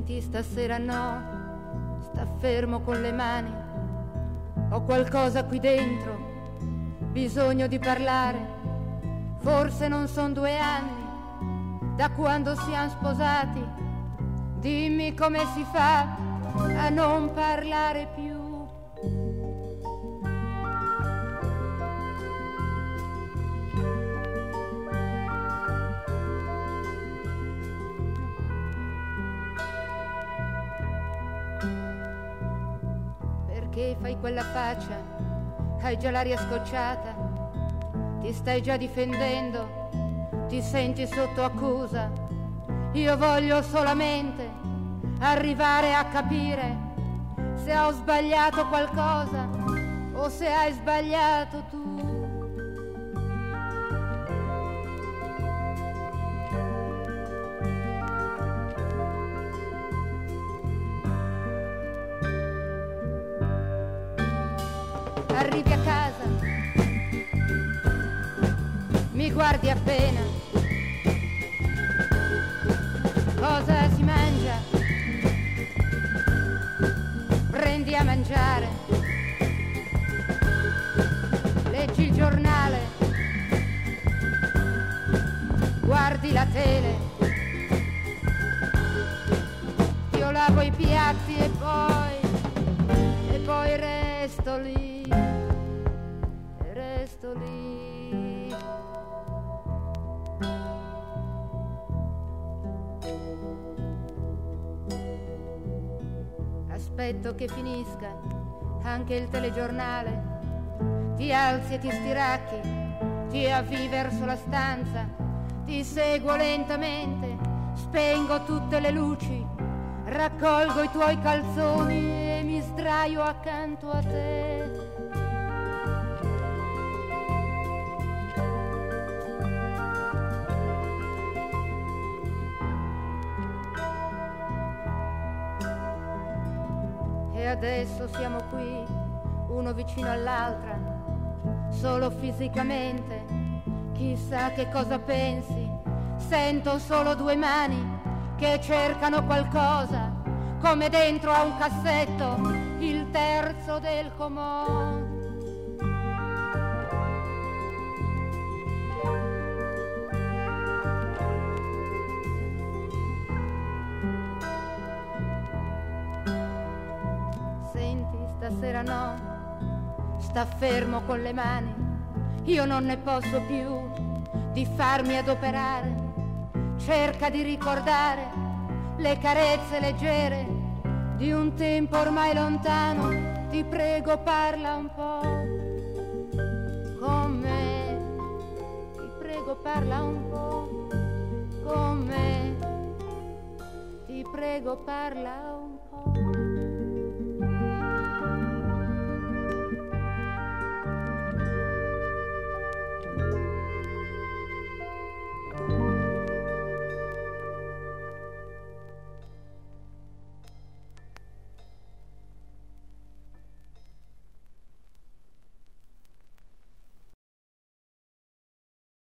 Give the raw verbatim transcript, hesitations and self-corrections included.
Senti, stasera no, sta fermo con le mani. Ho qualcosa qui dentro, bisogno di parlare. Forse non son due anni da quando siamo sposati. Dimmi come si fa a non parlare più. Perché fai quella faccia? Hai già l'aria scocciata, ti stai già difendendo, ti senti sotto accusa. Io voglio solamente arrivare a capire se ho sbagliato qualcosa o se hai sbagliato tu. Arrivi a casa, mi guardi appena. Cosa si mangia? Prendi a mangiare. Leggi il giornale, guardi la tele. Io lavo i piatti e poi, e poi resto lì. Resto lì. Aspetto che finisca anche il telegiornale. Ti alzi e ti stiracchi, ti avvii verso la stanza. Ti seguo lentamente, spengo tutte le luci, raccolgo i tuoi calzoni e mi sdraio accanto a te. E adesso siamo qui, uno vicino all'altra, solo fisicamente. Chissà che cosa pensi, sento solo due mani che cercano qualcosa, come dentro a un cassetto, il terzo del comò. Stasera no, sta fermo con le mani. Io non ne posso più di farmi adoperare. Cerca di ricordare le carezze leggere di un tempo ormai lontano. Ti prego, parla un po' con me. Ti prego, parla un po' con me. Ti prego, parla un po'.